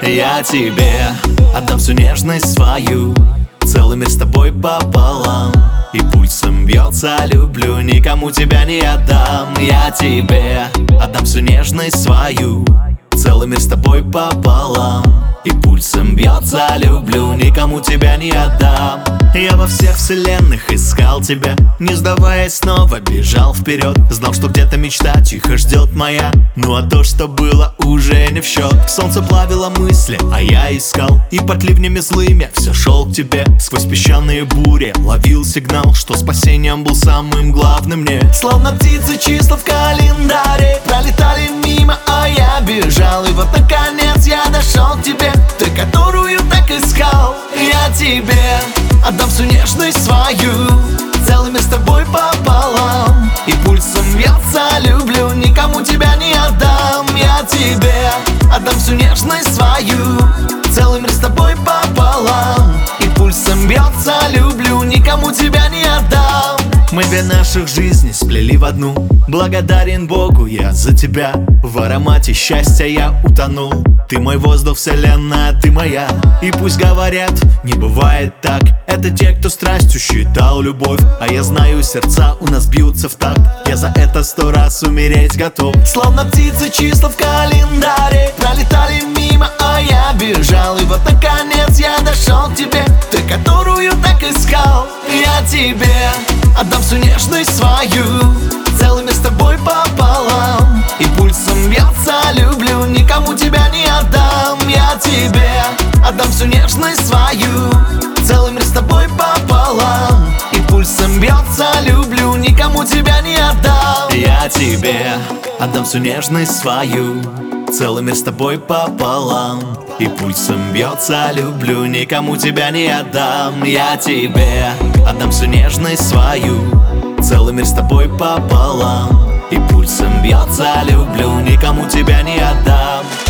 Я тебе отдам всю нежность свою, целый мир с тобой пополам. И пульсом бьется, люблю, никому тебя не отдам. Я тебе отдам всю нежность свою, целый мир с тобой пополам. И пульсом бьется, люблю, никому тебя не отдам. Я во всех вселенных искал тебя, не сдаваясь, снова бежал вперед. Знал, что где-то мечта тихо ждет моя, ну а то, что было, уже не в счет. Солнце плавило мысли, а я искал, и под ливнями злыми все шел к тебе. Сквозь песчаные бури ловил сигнал, что спасением был самым главным мне. Словно птицы числа в календаре пролетали мимо, а я бежал. И вот наконец я дошел к тебе, ты, которую так искал. Я тебе отдам всю нежность свою, целый мир с тобой пополам. И пульсом бьется, люблю, никому тебя не отдам. Я тебе отдам всю нежность свою, целый мир с тобой пополам. И пульсом бьется, люблю, никому тебя не отдам. Мы две наших жизни сплели в одну, благодарен Богу я за тебя. В аромате счастья я утонул, ты мой воздух, вселенная, ты моя. И пусть говорят, не бывает так, это те, кто страстью считал любовь. А я знаю, сердца у нас бьются в такт, я за это 100 раз умереть готов. Словно птицы числа в календаре пролетали мимо, а я бежал. И вот наконец я дошел к тебе, ты, которую так искал. Я тебе отдам всю нежность свою, целый мир с тобой пополам. И пульсом бьется, люблю, никому тебя не отдам. Я тебе отдам всю нежность свою, целый мир с тобой пополам. И пульсом бьется, люблю, никому тебя не отдам. Я тебе отдам всю нежность свою, целый мир с тобой пополам. И пульсом бьется, люблю, никому тебя не отдам. Я тебе отдам всю нежность свою, целый мир с тобой пополам. И пульсом бьется, люблю, никому тебя не отдам.